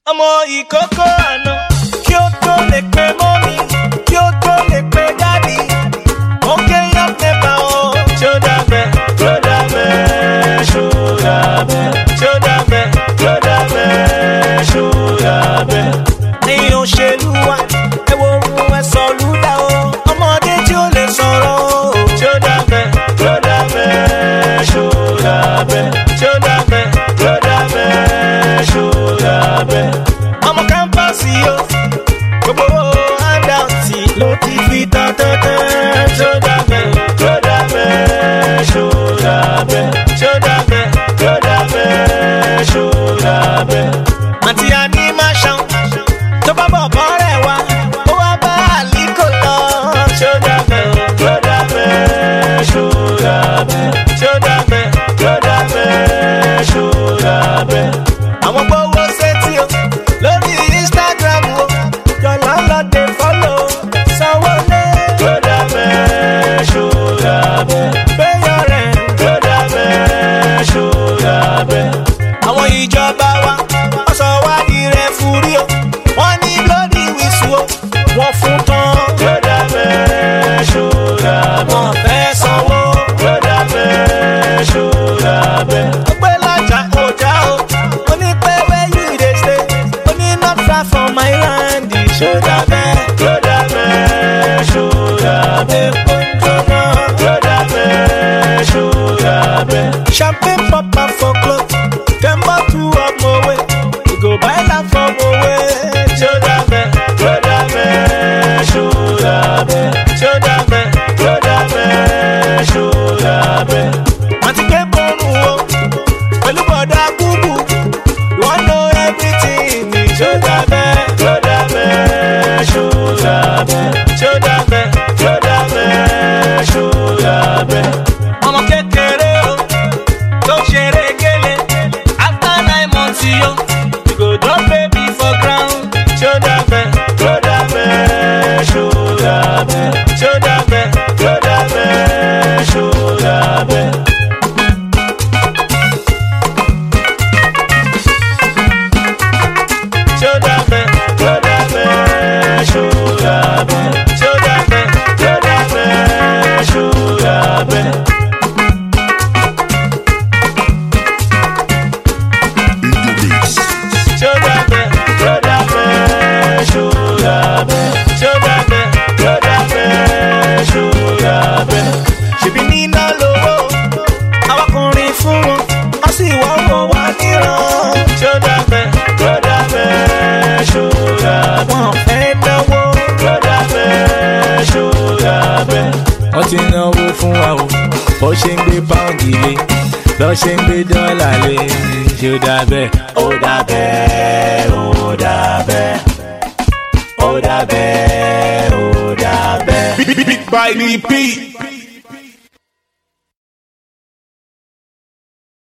ọmọ ìkókó àná kí ó tó lè pe mọ́mí kí ó tó lè pe dádì ó kéèyàn pépà o ṣó dàbẹ̀ ṣó dàbẹ̀ ṣó dàbẹ̀ ṣó dàbẹ̀ ṣó dàbẹ̀ ṣó dàbẹ̀. ẹ̀yin òṣèlú wa ẹ wo ohun ẹ sọ lúdà o ọmọdé tí ó lè sọ̀rọ̀ o ṣó dàbẹ̀ ṣó dàbẹ̀ ṣó dàbẹ̀ ṣó dàbẹ̀ ṣó dàbẹ̀ ṣó dàbẹ̀. ọmọ kámpásì o gbogbo handout ló ti fi tán ṣó dàbẹ̀ ṣó dàbẹ̀ ṣó dàbẹ̀ ṣó dàbẹ̀ ṣó dàbẹ̀ ṣó dàbẹ̀. àǹtí àní máa ṣan tó bá bọ̀ bọ́ rẹ̀ wá ó wá bá àlíkò lọ ṣó dàbẹ̀ ṣó dàbẹ̀ ṣó dàbẹ̀ ṣó dàbẹ̀ ṣó dàbẹ̀ ṣó dàbẹ̀. àwọn gbowó sétí o lórí Instagram o yọ̀lá lọ́dẹ fọ́lọ̀ sanwó lé ṣó dàbẹ̀ ṣó dàbẹ̀ péyọ̀ rẹ̀ ṣó dàbẹ̀ ṣó dàbẹ̀. àwọn ìjọba wa wọ́n sọ wá di rẹ̀ fúrí o wọ́n ní lórí wíṣù o wọ́n fún tán ṣó dàbẹ̀ ṣó dàbẹ̀ wọ́n fẹ́ sanwó ṣó dàbẹ̀ ṣó dàbẹ̀. ó pé lájà ọjà o onípẹ́ where you dey stay oní not far from my land ṣó dàbẹ̀ ṣó dàbẹ̀ ṣó dàbẹ̀ kóńtóná ṣó dàbẹ̀ ṣó dàbẹ̀. champagne pop up for club dem bottle of mowe we go buy land for mowe ṣó dàbẹ̀ ṣó dàbẹ̀ ṣó dàbẹ̀ ṣó dàbẹ̀ ṣó dàbẹ̀ ṣó dàbẹ̀. àti pé bọ́ọ̀nù o pẹ̀lú bọ̀dá kúkú wọ́n know everything ní ṣó dàbẹ̀ ṣó dàbẹ̀ ṣó dàbẹ̀ ṣó dàbẹ̀ ṣó dàbẹ̀ ṣó dàbẹ̀. ọmọ kékeré o tó ṣeré gélé after 9 months yo you go drop baby for ground ṣó dàbẹ̀ ṣó dàbẹ̀ ṣó dàbẹ̀ ṣó dàbẹ̀ ṣó dàbẹ̀ ṣó dàbẹ̀. ṣó dàbẹ̀ ṣó dàbẹ̀ ṣó dàbẹ̀ ṣó dàbẹ̀ ṣó dàbẹ̀ ṣó dàbẹ̀. ṣó dàbẹ̀ ṣó dàbẹ̀ ṣó dàbẹ̀ ṣó dàbẹ̀ ṣó dàbẹ̀ ṣó dàbẹ̀. ṣèbí níná lówó awakùnrin fún wọn wọ́n sì wọ́n wọ̀ wá níran ṣó dàbẹ̀ ṣó dàbẹ̀ ṣó dàbẹ̀. wọ́n fẹ́ náwó ṣó dàbẹ̀ ṣó dàbẹ̀. wọ́n ti náwó fún wa o bó ṣe ń gbé páùndì lé lọ́ ṣe ń gbé dọ́là lé ṣó dàbẹ̀ ó dàbẹ̀ ó dàbẹ̀ ó dàbẹ̀ ó dàbẹ̀. Big by DP.